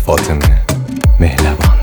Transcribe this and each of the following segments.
فاطمه مهربان.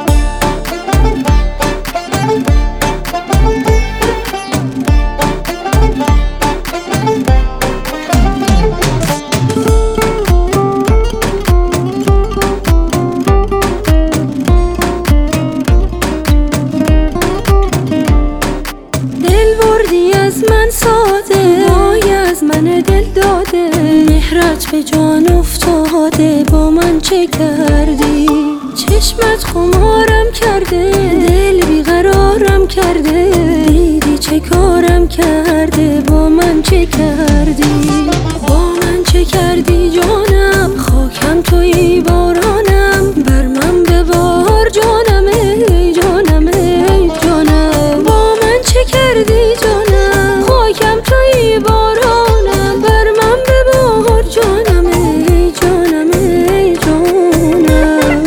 از من ساده وای از من دل داده، مهرت به جان افتاده، با من چه کردی؟ چشمت خمارم کرده، دل بیقرارم کرده، دیدی چه کارم کرده، با من چه کردی؟ با من چه کردی جانم؟ خاکم تویی بارانم، بر من ببار جانم ای جانم ای جانم. با من چه کردی جانم؟ خاکم تویی بارانم، بر من ببار جانم ای جانم ای جانم.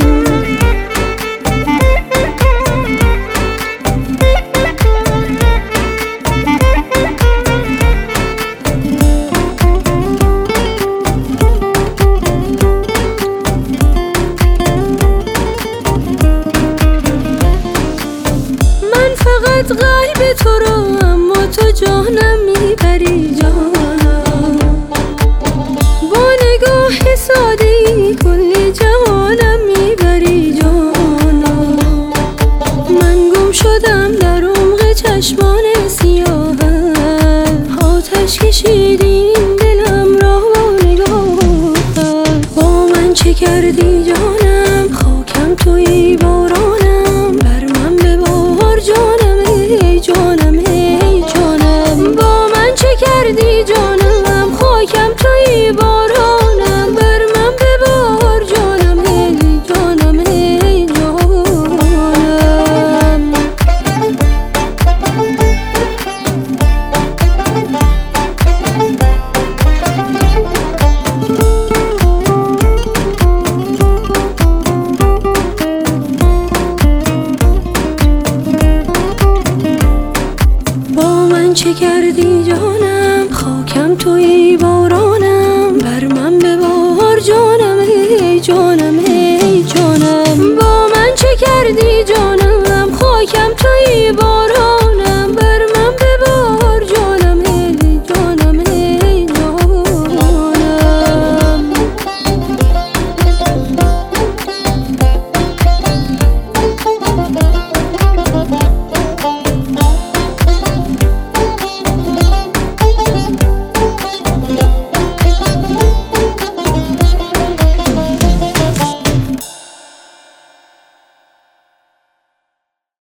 من فقط قلب تو رو، اما تو جانم میبری جانم. با نگاه ساده‌ای کلی جهانم میبری جانم. من گم شدم در عمق چشمان سیاهت، آتش کشیدی این دلم را با نگاهت. با من چه کردی جانم؟ خاکم تویی بارانم، بر من ببار جانم ای جانم ای جانم. با من چه کردی جانم؟ خاکم تویی بارانم، بر من ببار جانم ای جانم ای جانم. با من چه کردی جانم؟ خاکم تویی